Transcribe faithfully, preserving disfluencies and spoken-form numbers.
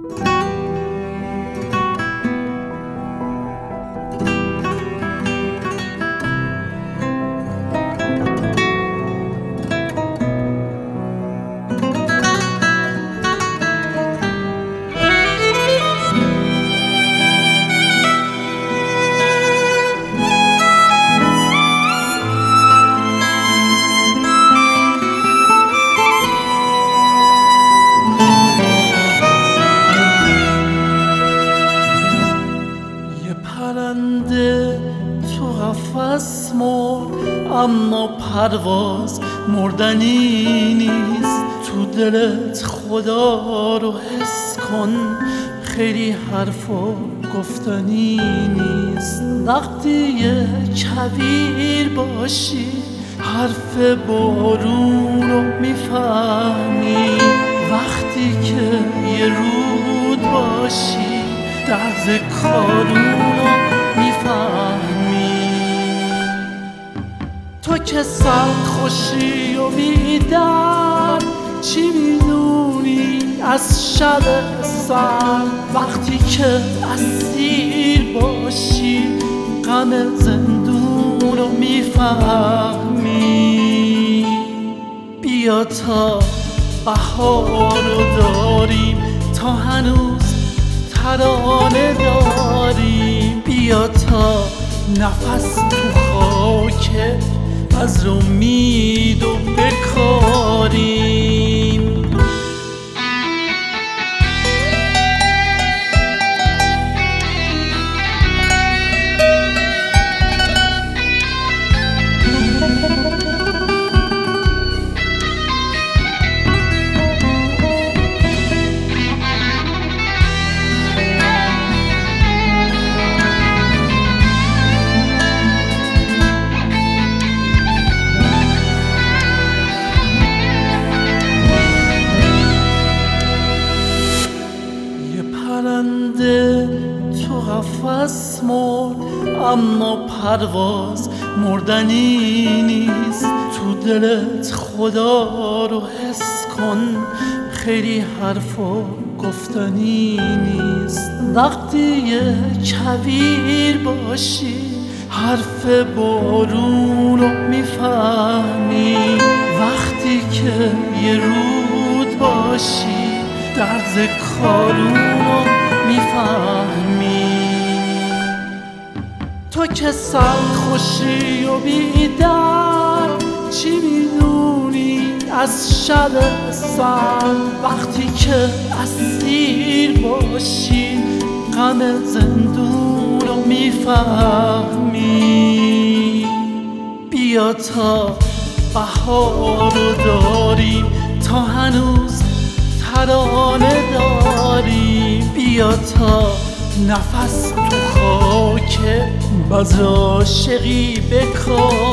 پرنده تو قفس مرد اما پرواز مردنی نیست. تو دلت خدا رو حس کن، خیلی حرفا گفتنی نیست. وقتی یه کویر باشی حرف بارون رو میفهمی، وقتی که یه رود باشی درد کارونو میفهمی. تو که سخت خوشی و بیدر چی میدونی از شب سر، وقتی که اسیر باشی غم زندونو میفهمی. بیا تا بهار رو داریم، تا هنوز ترانه داریم. بیا تا نفس تو خاک از امید و بکاریم. پرنده تو قفس مرد اما پرواز مردنی نیست. تو دلت خدا رو حس کن، خیلی حرفا گفتنی نیست. وقتی یه کویر باشی حرف بارون رو میفهمی، وقتی که یه رود باشی درد کارونو میفهمی. تو که سخت خوشی و بیدر چی میدونی از شب سر، وقتی که اسیر باشی غم زندونو میفهمی. بیا تا بهار رو داریم، تا هنوز ترانه داریم. بیا تا نفس تو خاک بز عاشقی بکار.